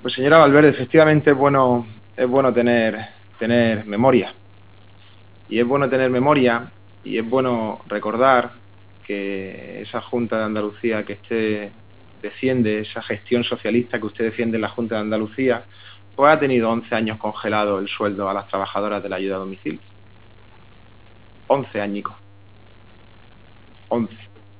Pues señora Valverde, efectivamente es bueno tener memoria. Y es bueno tener memoria y es bueno recordar que esa Junta de Andalucía que usted defiende, esa gestión socialista que usted defiende en la Junta de Andalucía, pues ha tenido 11 años congelado el sueldo a las trabajadoras de la ayuda a domicilio. 11 añicos. 11.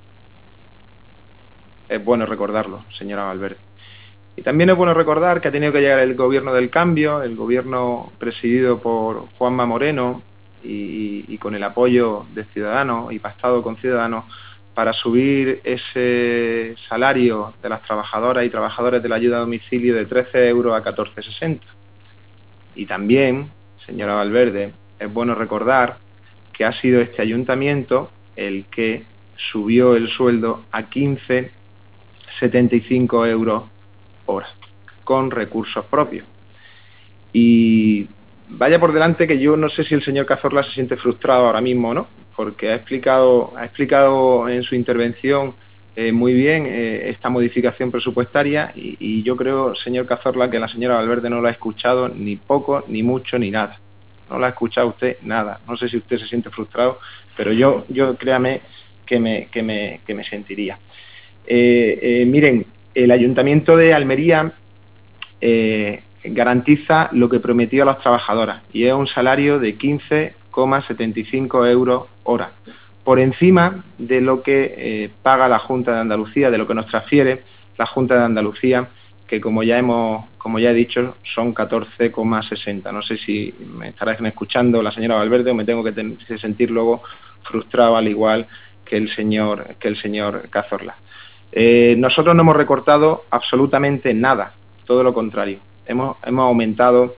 Es bueno recordarlo, señora Valverde. Y también es bueno recordar que ha tenido que llegar el gobierno del cambio, el gobierno presidido por Juanma Moreno y con el apoyo de Ciudadanos y pactado con Ciudadanos para subir ese salario de las trabajadoras y trabajadores de la ayuda a domicilio de 13 euros a 14,60. Y también, señora Valverde, es bueno recordar que ha sido este ayuntamiento el que subió el sueldo a 15,75 euros hora, con recursos propios. Y vaya por delante que yo no sé si el señor Cazorla se siente frustrado ahora mismo o no, porque ha explicado en su intervención muy bien esta modificación presupuestaria y yo creo, señor Cazorla, que la señora Valverde no lo ha escuchado ni poco, ni mucho, ni nada. No la ha escuchado usted nada. No sé si usted se siente frustrado, pero yo créame que me sentiría. Miren, el Ayuntamiento de Almería garantiza lo que prometió a las trabajadoras y es un salario de 15,75 euros hora, por encima de lo que paga la Junta de Andalucía, de lo que nos transfiere la Junta de Andalucía, que como ya he dicho, son 14,60. No sé si me estarán escuchando la señora Valverde o me tengo que sentir luego frustrado al igual que el señor Cazorla. Nosotros no hemos recortado absolutamente nada, todo lo contrario. Hemos aumentado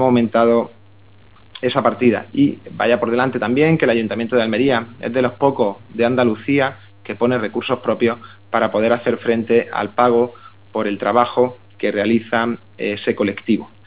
esa partida. Y vaya por delante también que el Ayuntamiento de Almería es de los pocos de Andalucía que pone recursos propios para poder hacer frente al pago por el trabajo que realiza ese colectivo.